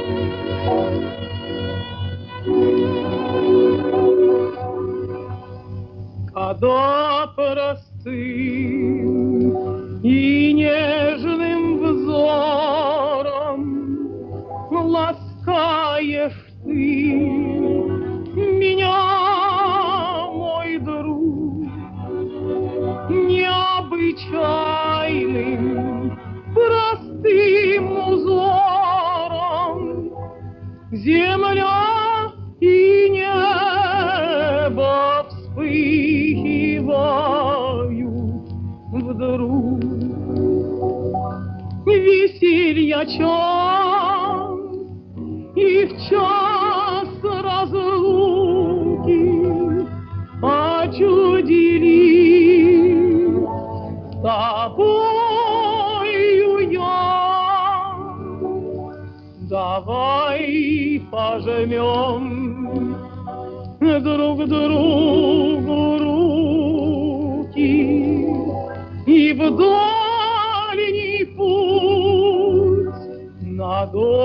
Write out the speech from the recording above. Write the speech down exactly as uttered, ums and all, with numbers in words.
Когда простым и нежным взором ласкаешь ты меня, мой друг, необычайным простым узором земля и небо вспыхивают вдруг. Веселья час и в час разлуки очудили с тобою я. Давай пожмем друг другу руки и в дальний путь на дом